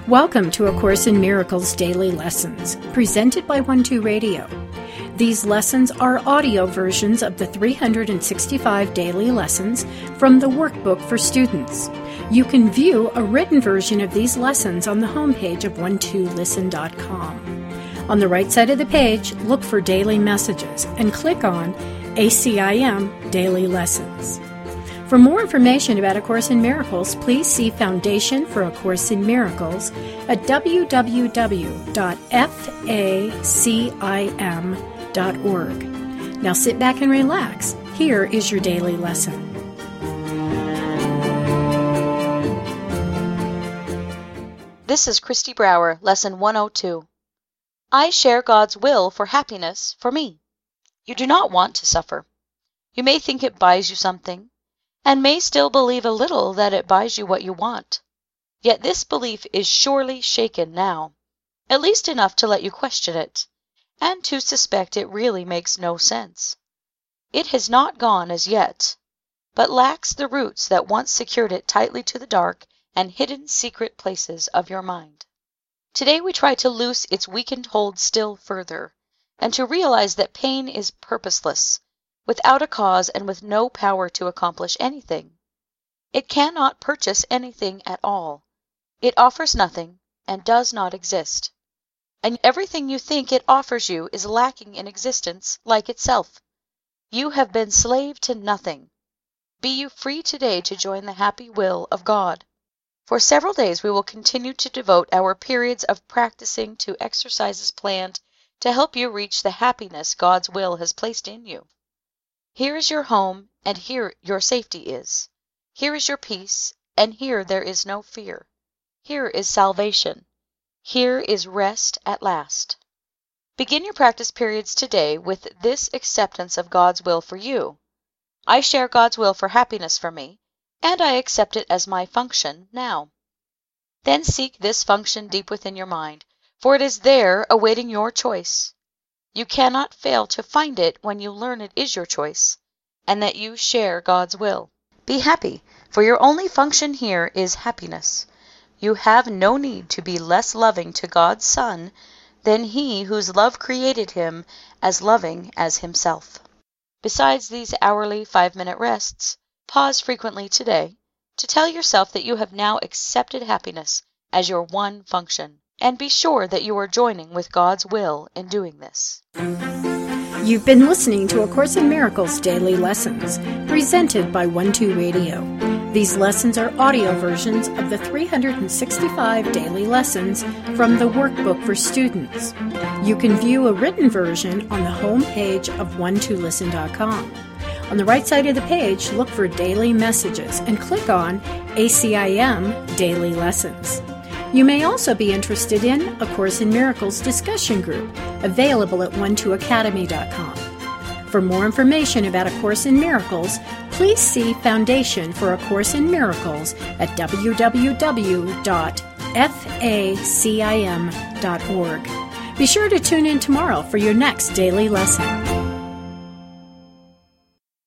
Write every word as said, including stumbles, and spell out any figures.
Welcome to A Course in Miracles Daily Lessons, presented by One Two Radio. These lessons are audio versions of the three hundred sixty-five daily lessons from the Workbook for Students. You can view a written version of these lessons on the homepage of one two listen dot com. On the right side of the page, look for Daily Messages and click on A C I M Daily Lessons. For more information about A Course in Miracles, please see Foundation for A Course in Miracles at w w w dot facim dot org. Now sit back and relax. Here is your daily lesson. This is Christy Brower, Lesson one oh two. I share God's will for happiness for me. You do not want to suffer. You may think it buys you something, and may still believe a little that it buys you what you want. Yet this belief is surely shaken now, at least enough to let you question it, and to suspect it really makes no sense. It has not gone as yet, but lacks the roots that once secured it tightly to the dark and hidden secret places of your mind. Today we try to loose its weakened hold still further, and to realize that pain is purposeless, without a cause and with no power to accomplish anything. It cannot purchase anything at all. It offers nothing and does not exist. And everything you think it offers you is lacking in existence like itself. You have been slave to nothing. Be you free today to join the happy will of God. For several days we will continue to devote our periods of practicing to exercises planned to help you reach the happiness God's will has placed in you. Here is your home, and here your safety is. Here is your peace, and here there is no fear. Here is salvation. Here is rest at last. Begin your practice periods today with this acceptance of God's will for you. I share God's will for happiness for me, and I accept it as my function now. Then seek this function deep within your mind, for it is there awaiting your choice. You cannot fail to find it when you learn it is your choice, and that you share God's will. Be happy, for your only function here is happiness. You have no need to be less loving to God's Son than He whose love created Him as loving as Himself. Besides these hourly five-minute rests, pause frequently today to tell yourself that you have now accepted happiness as your one function. And be sure that you are joining with God's will in doing this. You've been listening to A Course in Miracles Daily Lessons, presented by One Two Radio. These lessons are audio versions of the three hundred sixty-five daily lessons from the Workbook for Students. You can view a written version on the home page of one two listen dot com. On the right side of the page, look for Daily Messages and click on A C I M Daily Lessons. You may also be interested in A Course in Miracles discussion group, available at one two academy dot com. For more information about A Course in Miracles, please see Foundation for A Course in Miracles at w w w dot facim dot org. Be sure to tune in tomorrow for your next daily lesson.